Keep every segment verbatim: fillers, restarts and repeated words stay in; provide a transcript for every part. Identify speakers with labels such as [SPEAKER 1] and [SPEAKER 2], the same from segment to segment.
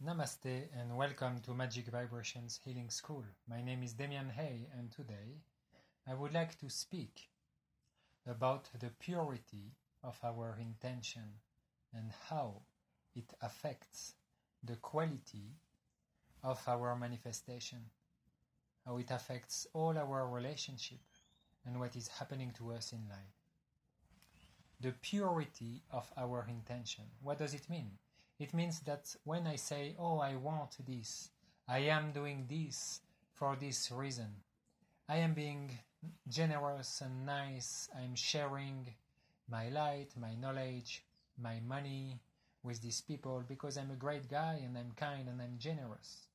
[SPEAKER 1] Namaste and welcome to Magic Vibrations Healing School. My name is Damian Hay and today I would like to speak about the purity of our intention and how it affects the quality of our manifestation, how it affects all our relationships and what is happening to us in life. The purity of our intention. What does it mean? It means that when I say, oh, I want this, I am doing this for this reason, I am being generous and nice, I'm sharing my light, my knowledge, my money with these people because I'm a great guy and I'm kind and I'm generous.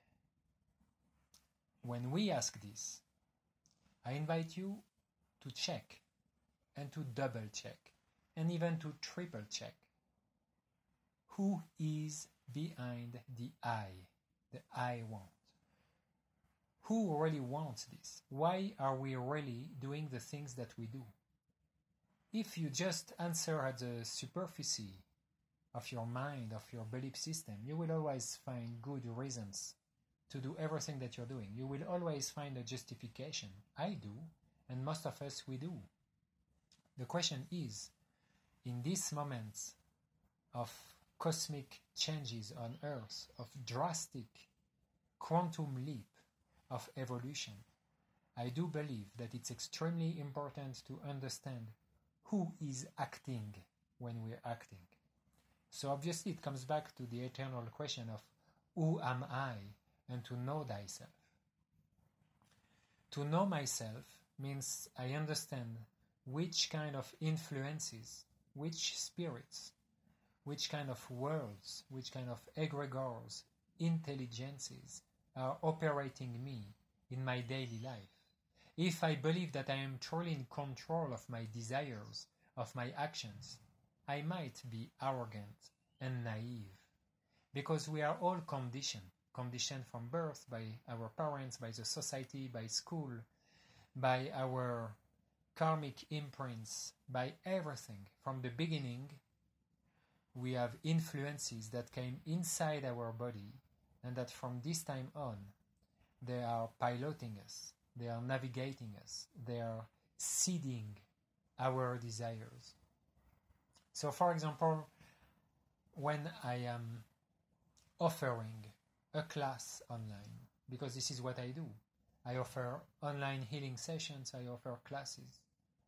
[SPEAKER 1] When we ask this, I invite you to check and to double check and even to triple check. Who is behind the I, the I want? Who really wants this? Why are we really doing the things that we do? If you just answer at the superficie of your mind, of your belief system, you will always find good reasons to do everything that you're doing. You will always find a justification. I do, and most of us we do. The question is, in these moments of cosmic changes on Earth, of drastic quantum leap of evolution, I do believe that it's extremely important to understand who is acting when we're acting. So obviously it comes back to the eternal question of who am I and to know thyself. To know myself means I understand which kind of influences, which spirits, which kind of worlds, which kind of egregores, intelligences are operating me in my daily life. If I believe that I am truly in control of my desires, of my actions, I might be arrogant and naive, because we are all conditioned, conditioned from birth by our parents, by the society, by school, by our karmic imprints, by everything. From the beginning, we have influences that came inside our body and that from this time on, they are piloting us, they are navigating us, they are seeding our desires. So for example, when I am offering a class online, because this is what I do, I offer online healing sessions, I offer classes,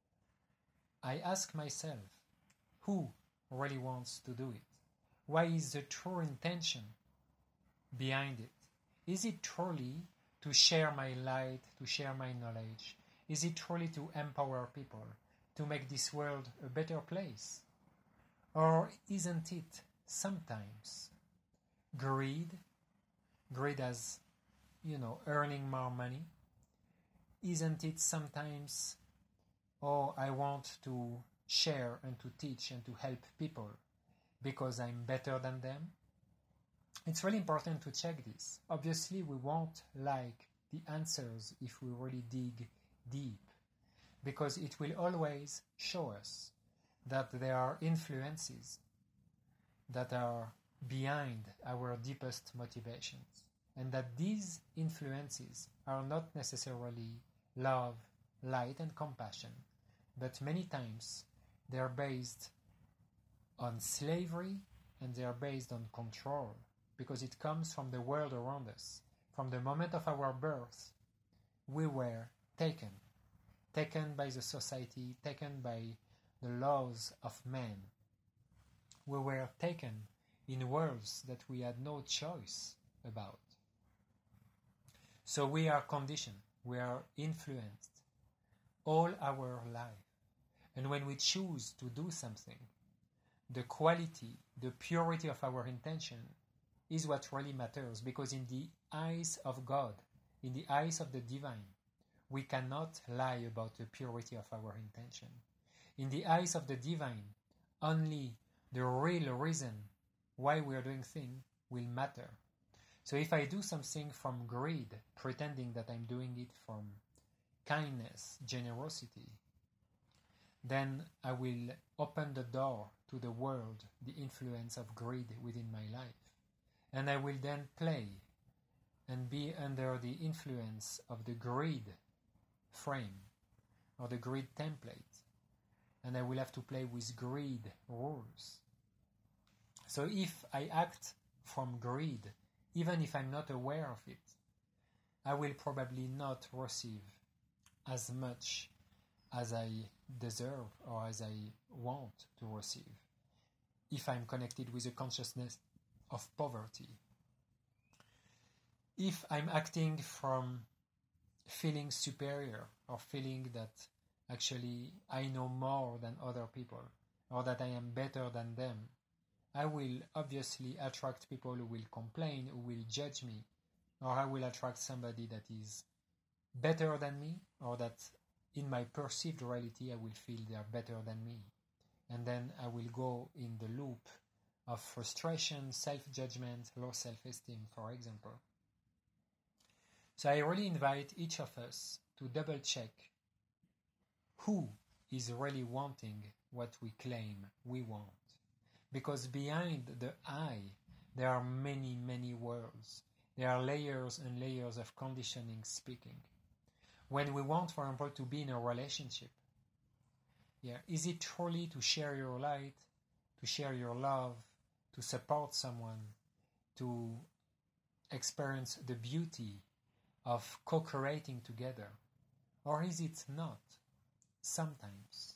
[SPEAKER 1] I ask myself, who really wants to do it? Why is the true intention behind it? Is it truly to share my light, to share my knowledge? Is it truly to empower people, to make this world a better place? Or isn't it sometimes greed, greed as, you know, earning more money? Isn't it sometimes, oh, I want to share and to teach and to help people because I'm better than them? It's really important to check this. Obviously, we won't like the answers if we really dig deep, because it will always show us that there are influences that are behind our deepest motivations, and that these influences are not necessarily love, light, and compassion, but many times they are based on slavery and they are based on control, because it comes from the world around us. From the moment of our birth, we were taken, taken by the society, taken by the laws of man. We were taken in worlds that we had no choice about. So we are conditioned, we are influenced all our life. And when we choose to do something, the quality, the purity of our intention is what really matters, because in the eyes of God, in the eyes of the divine, we cannot lie about the purity of our intention. In the eyes of the divine, only the real reason why we are doing things will matter. So if I do something from greed, pretending that I'm doing it from kindness, generosity, then I will open the door to the world, the influence of greed within my life. And I will then play and be under the influence of the greed frame or the greed template. And I will have to play with greed rules. So if I act from greed, even if I'm not aware of it, I will probably not receive as much as I deserve or as I want to receive if I'm connected with a consciousness of poverty. If I'm acting from feeling superior or feeling that actually I know more than other people or that I am better than them, I will obviously attract people who will complain, who will judge me, or I will attract somebody that is better than me, or that in my perceived reality I will feel they are better than me. And then I will go in the loop of frustration, self-judgment, low self-esteem, for example. So I really invite each of us to double check who is really wanting what we claim we want. Because behind the I, there are many, many worlds. There are layers and layers of conditioning speaking. When we want, for example, to be in a relationship, yeah, is it truly to share your light, to share your love, to support someone, to experience the beauty of co-creating together? Or is it not? Sometimes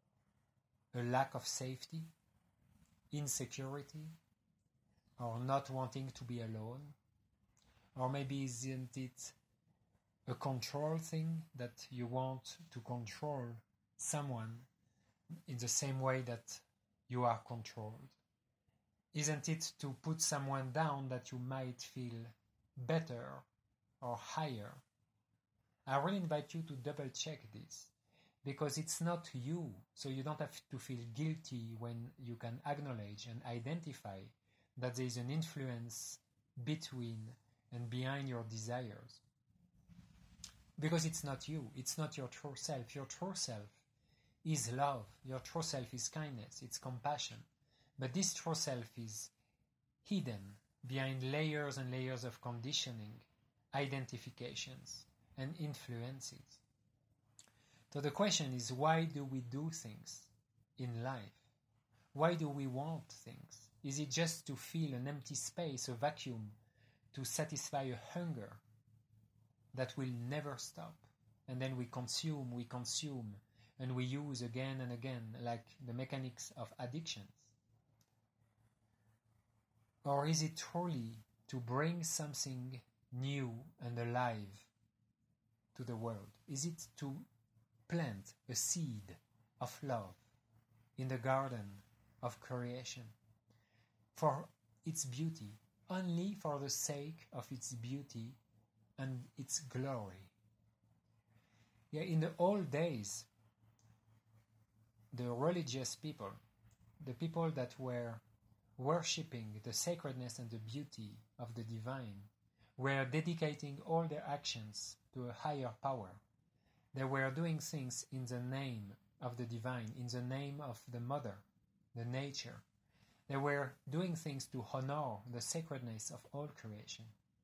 [SPEAKER 1] a lack of safety, insecurity, or not wanting to be alone, or maybe isn't it a control thing that you want to control someone in the same way that you are controlled? Isn't it to put someone down that you might feel better or higher? I really invite you to double check this, because it's not you, so you don't have to feel guilty when you can acknowledge and identify that there is an influence between and behind your desires. Because it's not you, it's not your true self. Your true self is love, your true self is kindness, it's compassion. But this true self is hidden behind layers and layers of conditioning, identifications, and influences. So the question is, why do we do things in life? Why do we want things? Is it just to fill an empty space, a vacuum, to satisfy a hunger that will never stop? And then we consume, we consume, and we use again and again, like the mechanics of addictions. Or is it truly to bring something new and alive to the world? Is it to plant a seed of love in the garden of creation for its beauty, only for the sake of its beauty and its glory? Yeah, in the old days, the religious people, the people that were worshipping the sacredness and the beauty of the divine, were dedicating all their actions to a higher power. They were doing things in the name of the divine, in the name of the mother, the nature. They were doing things to honor the sacredness of all creation.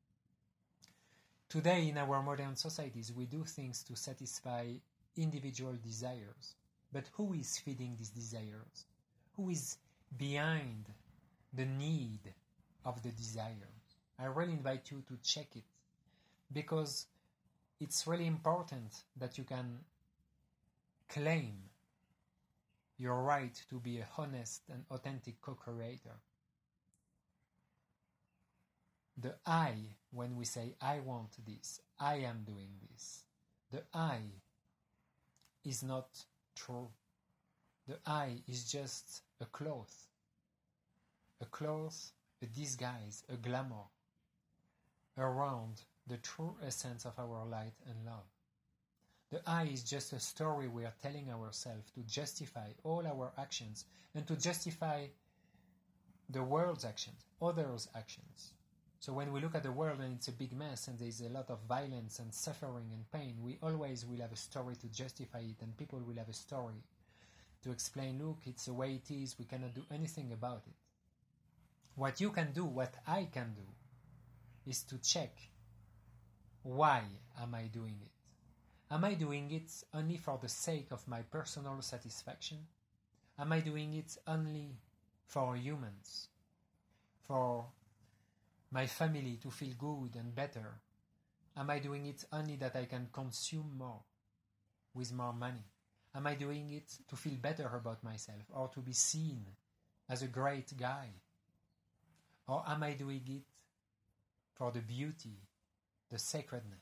[SPEAKER 1] Today, in our modern societies, we do things to satisfy individual desires. But who is feeding these desires? Who is behind the need of the desires? I really invite you to check it, because it's really important that you can claim your right to be a honest and authentic co-creator. The I, when we say, I want this, I am doing this, the I is not true. The I is just a cloth, a cloth, a disguise, a glamour around the true essence of our light and love. The I is just a story we are telling ourselves to justify all our actions and to justify the world's actions, others' actions. So when we look at the world and it's a big mess and there's a lot of violence and suffering and pain, we always will have a story to justify it, and people will have a story to explain, look, it's the way it is, we cannot do anything about it. What you can do, what I can do, is to check, why am I doing it? Am I doing it only for the sake of my personal satisfaction? Am I doing it only for humans? For my family to feel good and better? Am I doing it only that I can consume more with more money? Am I doing it to feel better about myself or to be seen as a great guy? Or am I doing it for the beauty, the sacredness,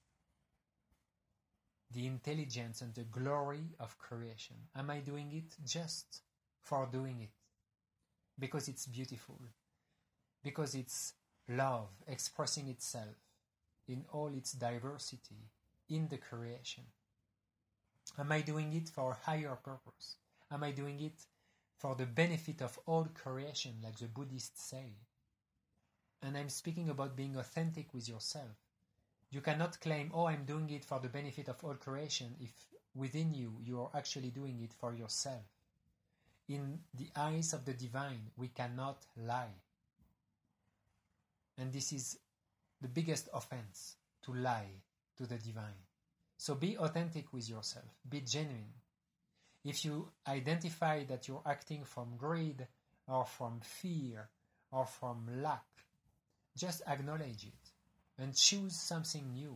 [SPEAKER 1] the intelligence and the glory of creation? Am I doing it just for doing it? Because it's beautiful, because it's love expressing itself in all its diversity in the creation? Am I doing it for a higher purpose? Am I doing it for the benefit of all creation, like the Buddhists say? And I'm speaking about being authentic with yourself. You cannot claim, oh, I'm doing it for the benefit of all creation, if within you, you are actually doing it for yourself. In the eyes of the divine, we cannot lie. And this is the biggest offense, to lie to the divine. So be authentic with yourself. Be genuine. If you identify that you're acting from greed or from fear or from lack, just acknowledge it and choose something new.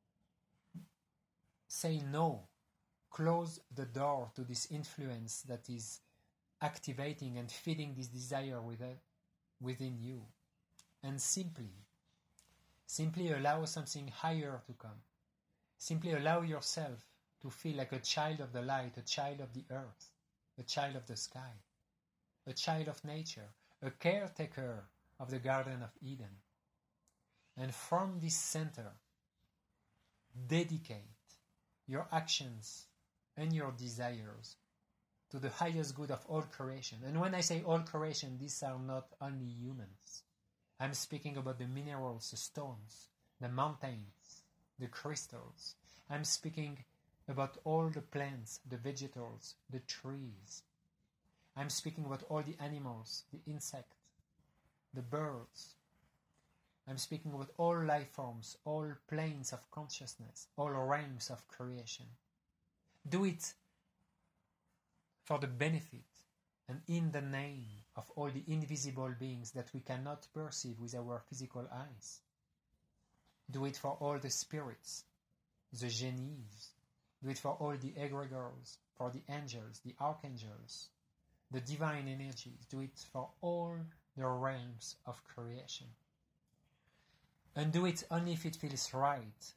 [SPEAKER 1] Say no. Close the door to this influence that is activating and feeding this desire within you. And simply, simply allow something higher to come. Simply allow yourself to feel like a child of the light, a child of the earth, a child of the sky, a child of nature, a caretaker of the Garden of Eden. And from this center, dedicate your actions and your desires to the highest good of all creation. And when I say all creation, these are not only humans. I'm speaking about the minerals, the stones, the mountains, the crystals. I'm speaking about all the plants, the vegetables, the trees. I'm speaking about all the animals, the insects, the birds. I'm speaking about all life forms, all planes of consciousness, all realms of creation. Do it for the benefit and in the name of all the invisible beings that we cannot perceive with our physical eyes. Do it for all the spirits, the genies. Do it for all the egregores, for the angels, the archangels, the divine energies. Do it for all the realms of creation. And do it only if it feels right.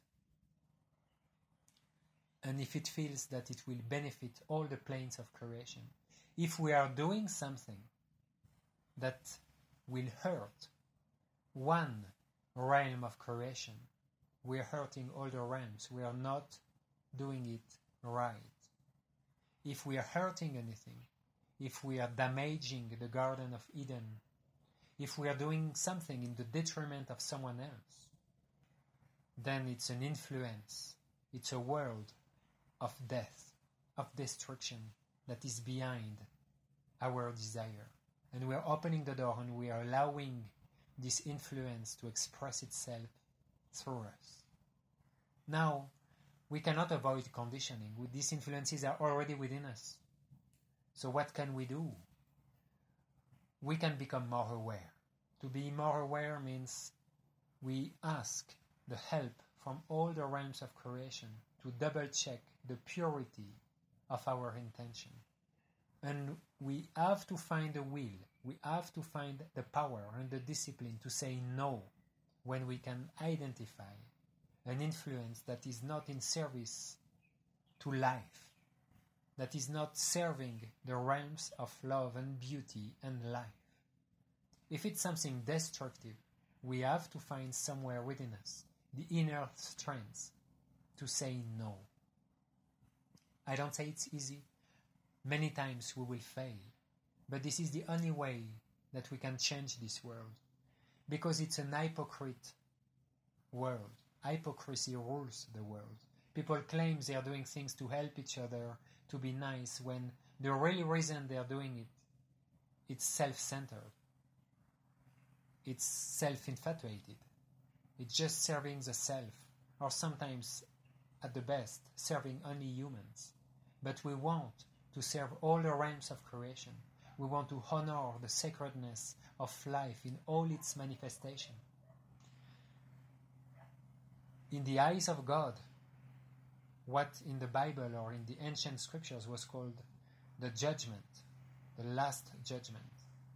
[SPEAKER 1] And if it feels that it will benefit all the planes of creation. If we are doing something that will hurt one realm of creation, we are hurting all the realms. We are not doing it right. If we are hurting anything, if we are damaging the Garden of Eden, if we are doing something in the detriment of someone else, then it's an influence. It's a world of death, of destruction that is behind our desire. And we are opening the door and we are allowing this influence to express itself through us. Now, we cannot avoid conditioning. These influences are already within us. So what can we do? We can become more aware. To be more aware means we ask the help from all the realms of creation to double check the purity of our intention. And we have to find the will, we have to find the power and the discipline to say no when we can identify an influence that is not in service to life, that is not serving the realms of love and beauty and life. If it's something destructive, we have to find somewhere within us the inner strength to say no. I don't say it's easy. Many times we will fail. But this is the only way that we can change this world. Because it's an hypocrite world. Hypocrisy rules the world. People claim they are doing things to help each other, to be nice, when the real reason they are doing it, it's self-centered. it's self-infatuated. It's just serving the self, or sometimes, at the best, serving only humans. But we want to serve all the realms of creation. We want to honor the sacredness of life in all its manifestation. In the eyes of God, what in the Bible or in the ancient scriptures was called the judgment, the last judgment.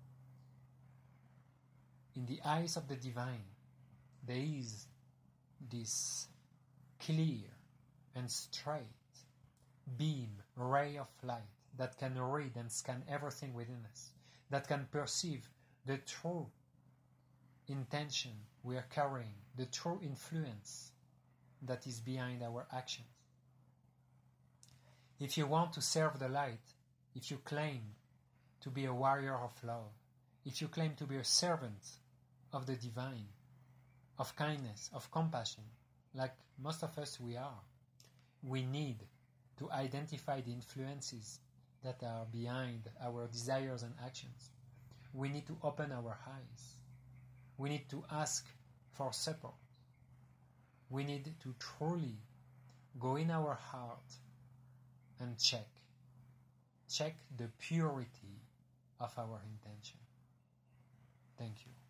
[SPEAKER 1] In the eyes of the divine, there is this clear and straight beam, ray of light that can read and scan everything within us, that can perceive the true intention we are carrying, the true influence that is behind our actions. If you want to serve the light, if you claim to be a warrior of love, if you claim to be a servant of the divine, of kindness, of compassion, like most of us we are, we need to identify the influences that are behind our desires and actions. We need to open our eyes. We need to ask for support. We need to truly go in our heart and check. Check the purity of our intention. Thank you.